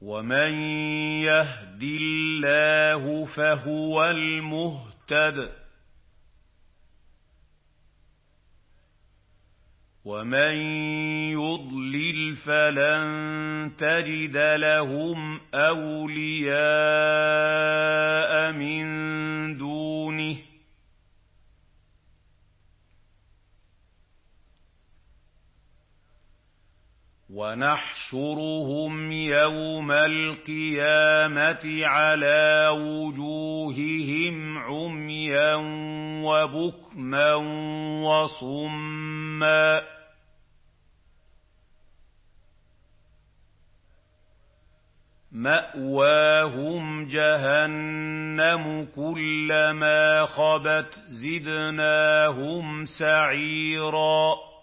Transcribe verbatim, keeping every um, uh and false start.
وَمَن يَهْدِ اللَّهُ فَهُوَ الْمُهْتَدِ ۖ وَمَن يُضْلِلْ فَلَن تَجِدَ لَهُمْ أَوْلِيَاءَ مِن دُونِهِ ۖ وَنَحْشُرُهُمْ يَوْمَ الْقِيَامَةِ عَلَىٰ وُجُوهِهِمْ عُمْيًا وَبُكْمًا وَصُمًّا ۖ مَّأْوَاهُمْ جَهَنَّمُ ۖ كُلَّمَا خَبَتْ زِدْنَاهُمْ سَعِيرًا